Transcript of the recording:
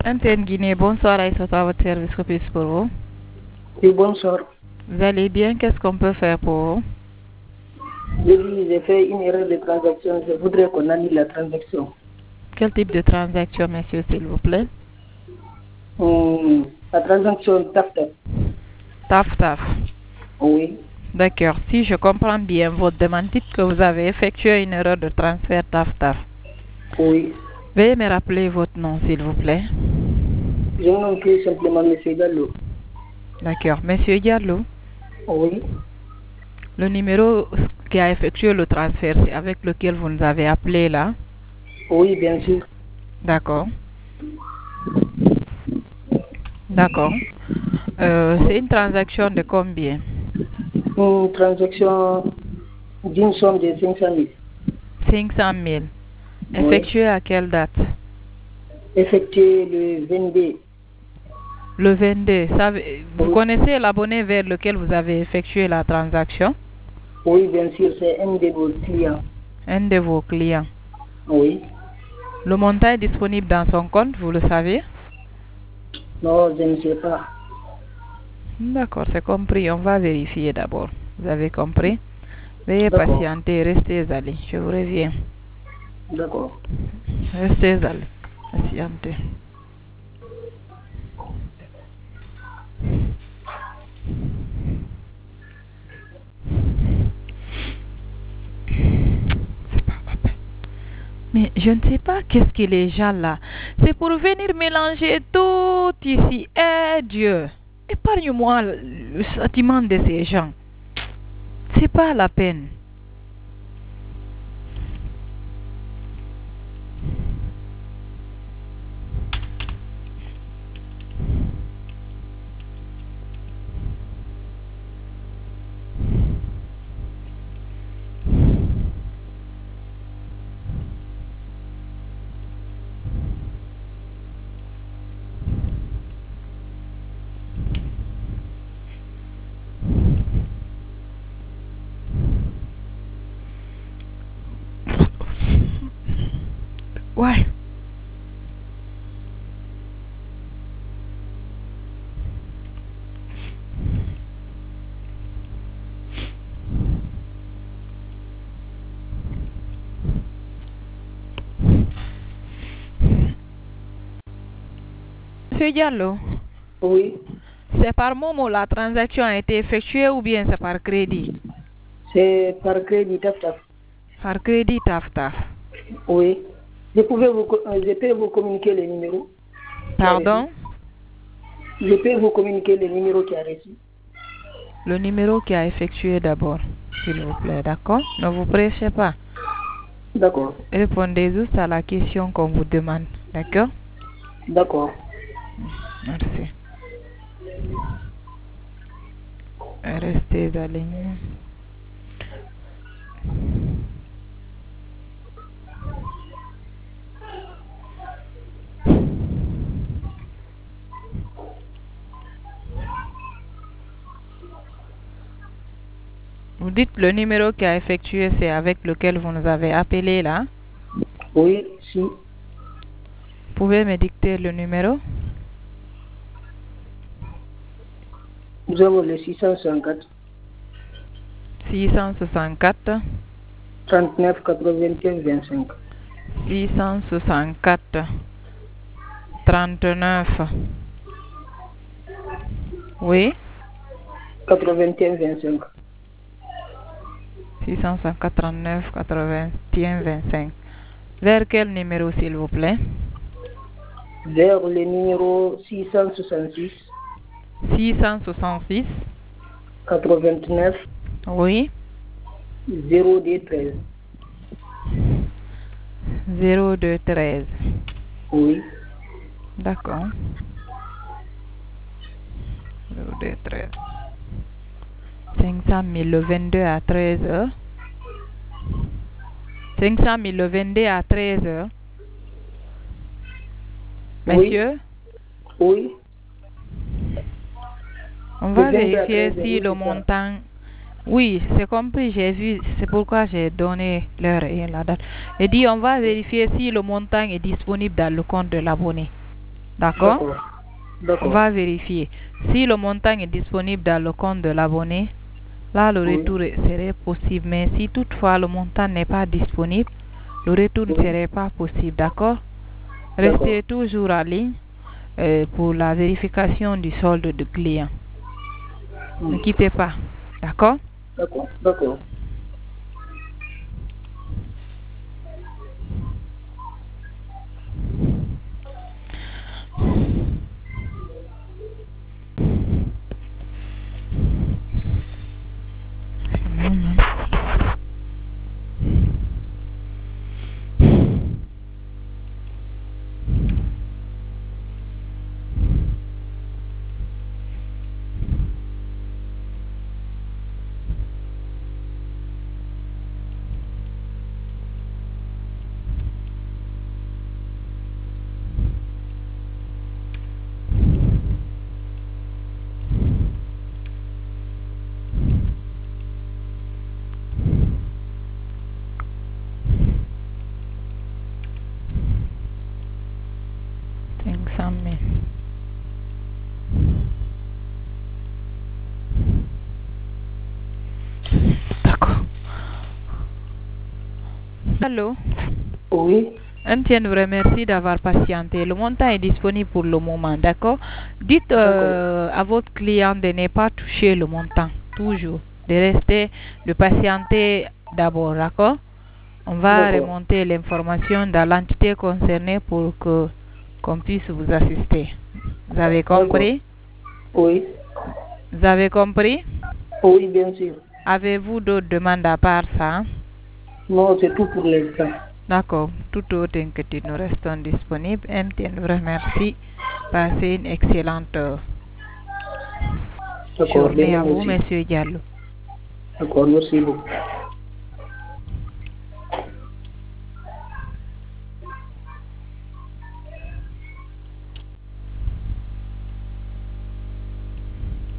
Antenne Guinée, bonsoir Aïssata, à votre service, que puis-je pour vous? Oui, bonsoir. Vous allez bien? Qu'est-ce qu'on peut faire pour vous? J'ai fait une erreur de transaction. Je voudrais qu'on annule la transaction. Quel type de transaction, monsieur, s'il vous plaît? La transaction TAF-TAF. TAF-TAF. Oui. D'accord. Si je comprends bien, votre demande dit que vous avez effectué une erreur de transfert TAF-TAF. Oui. Veuillez me rappeler votre nom, s'il vous plaît. Je me nomme tout simplement M. Gallo. D'accord. Monsieur Diallo, Oui. le numéro qui a effectué le transfert, c'est avec lequel vous nous avez appelé là? Oui, bien sûr. D'accord. D'accord. C'est une transaction de combien? Une transaction d'une somme de 500 000. 500 000. Effectuée à quelle date? Effectuée le 22. Le 22. Vous connaissez l'abonné vers lequel vous avez effectué la transaction? Oui, bien sûr, c'est un de vos clients. Un de vos clients. Oui. Le montant est disponible dans son compte, vous le savez? Non, je ne sais pas. D'accord, c'est compris. On va vérifier d'abord. Vous avez compris? Veuillez patienter, restez allés. Je vous reviens. D'accord. Restez allés. Patientez. Mais je ne sais pas qu'est-ce que les gens là. C'est pour venir mélanger tout ici. Eh Dieu, épargne-moi le sentiment de ces gens. C'est pas la peine. Ouais. Monsieur Diallo. Oui. C'est par Momo la transaction a été effectuée ou bien c'est par crédit? C'est par crédit TAF-TAF. Par crédit TAF-TAF. Oui. Je peux vous communiquer les numéros. Pardon? Je peux vous communiquer le numéro qui a reçu. Le numéro qui a effectué d'abord, s'il vous plaît, d'accord? Ne vous pressez pas. D'accord. Répondez juste à la question qu'on vous demande, d'accord? D'accord. Merci. Restez en ligne. Vous dites le numéro qui a effectué, c'est avec lequel vous nous avez appelé là? Oui, si. Vous pouvez me dicter le numéro? Nous avons le 664. 664. 39 81 25. 664. 39. Oui? 81 25. 639 81 25. Vers quel numéro, s'il vous plaît? Vers le numéro 666. 666. 89. Oui? 0213. 0213. Oui. D'accord. 0213. 500 000 le 22 à 13h. 500 000 le 22 à 13h. Monsieur? Oui. On va vérifier si le montant... Oui, c'est compris, j'ai vu, c'est pourquoi j'ai donné l'heure et la date. Et dit, on va vérifier si le montant est disponible dans le compte de l'abonné. D'accord? D'accord. On D'accord. va vérifier. Si le montant est disponible dans le compte de l'abonné, là le Oui. retour serait possible. Mais si toutefois le montant n'est pas disponible, le retour ne Oui. serait pas possible. D'accord? D'accord. Restez toujours en ligne pour la vérification du solde de client. Ne quittez pas. D'accord? D'accord. D'accord. D'accord. Allô? Oui. Etienne vous remercie d'avoir patienté. Le montant est disponible pour le moment, d'accord? Dites à votre client de ne pas toucher le montant, toujours. De rester, de patienter d'abord, d'accord? On va remonter l'information dans l'entité concernée pour qu'on puisse vous assister. Vous avez compris? Oui. Vous avez compris? Oui, bien sûr. Avez-vous d'autres demandes à part ça? Non, c'est tout pour l'instant. D'accord. Tout autre inquiétude, nous restons disponibles. MTN vous remercie. Passez une excellente journée à vous, Monsieur Diallo. D'accord, merci beaucoup.